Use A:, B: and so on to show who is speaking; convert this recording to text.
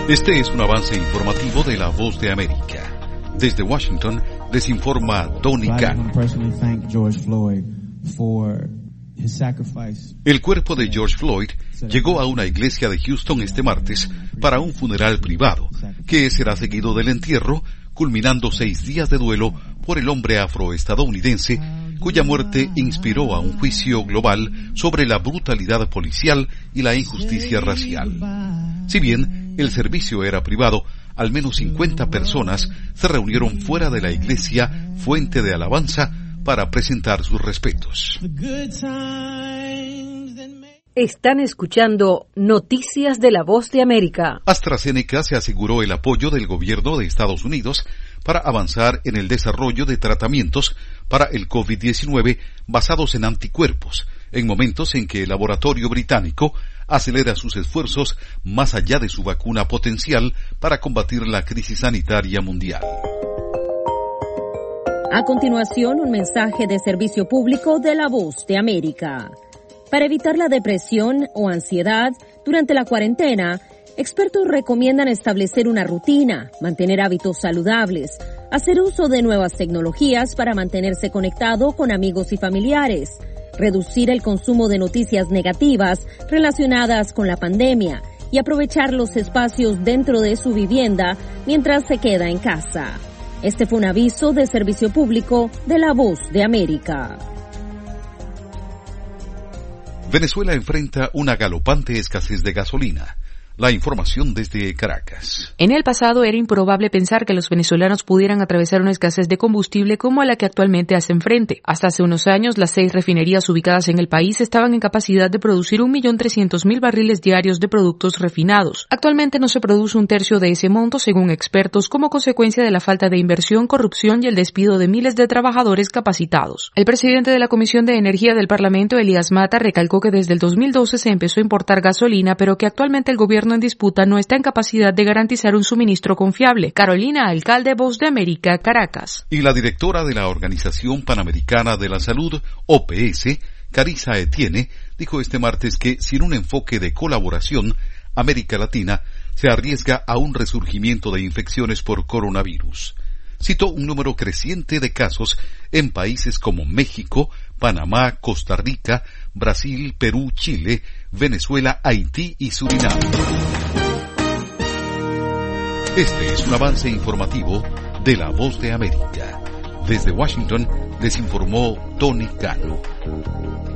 A: Este es un avance informativo de La Voz de América. Desde Washington les informa Tony Cano. El cuerpo de George Floyd llegó a una iglesia de Houston este martes para un funeral privado, que será seguido del entierro, culminando 6 días de duelo por el hombre afroestadounidense, cuya muerte inspiró a un juicio global sobre la brutalidad policial y la injusticia racial. Si bien el servicio era privado, al menos 50 personas se reunieron fuera de la iglesia Fuente de Alabanza para presentar sus respetos.
B: Están escuchando Noticias de La Voz de América.
A: AstraZeneca se aseguró el apoyo del gobierno de Estados Unidos para avanzar en el desarrollo de tratamientos para el COVID-19 basados en anticuerpos, en momentos en que el laboratorio británico acelera sus esfuerzos más allá de su vacuna potencial para combatir la crisis sanitaria mundial.
C: A continuación, un mensaje de servicio público de La Voz de América. Para evitar la depresión o ansiedad durante la cuarentena, expertos recomiendan establecer una rutina, mantener hábitos saludables, hacer uso de nuevas tecnologías para mantenerse conectado con amigos y familiares, reducir el consumo de noticias negativas relacionadas con la pandemia y aprovechar los espacios dentro de su vivienda mientras se queda en casa. Este fue un aviso de servicio público de La Voz de América.
A: Venezuela enfrenta una galopante escasez de gasolina. La información desde Caracas.
D: En el pasado era improbable pensar que los venezolanos pudieran atravesar una escasez de combustible como a la que actualmente hacen frente. Hasta hace unos años, las 6 refinerías ubicadas en el país estaban en capacidad de producir 1.300.000 barriles diarios de productos refinados. Actualmente no se produce un tercio de ese monto, según expertos, como consecuencia de la falta de inversión, corrupción y el despido de miles de trabajadores capacitados. El presidente de la Comisión de Energía del Parlamento, Elías Mata, recalcó que desde el 2012 se empezó a importar gasolina, pero que actualmente el gobierno en disputa no está en capacidad de garantizar un suministro confiable. Carolina Alcalde, Voz de América, Caracas.
A: Y la directora de la Organización Panamericana de la Salud, OPS, Carissa Etienne, dijo este martes que sin un enfoque de colaboración, América Latina se arriesga a un resurgimiento de infecciones por coronavirus. Citó un número creciente de casos en países como México, Panamá, Costa Rica, Brasil, Perú, Chile, Venezuela, Haití y Surinam. Este es un avance informativo de La Voz de América. Desde Washington les informó Tony Cano.